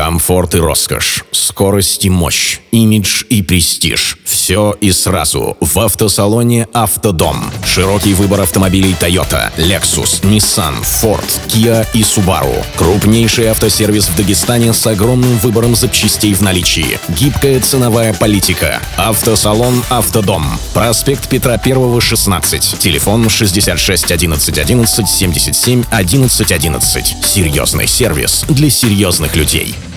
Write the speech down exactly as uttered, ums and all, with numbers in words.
Комфорт и роскошь, скорость и мощь, имидж и престиж. Все и сразу в автосалоне «Автодом». Широкий выбор автомобилей Toyota, Lexus, Nissan, Ford, Kia и Subaru. Крупнейший автосервис в Дагестане с огромным выбором запчастей в наличии. Гибкая ценовая политика. Автосалон «Автодом». Проспект Петра Первого, шестнадцать. Телефон шестьдесят шесть одиннадцать одиннадцать семьдесят семь одиннадцать одиннадцать. Серьезный сервис для серьезных людей.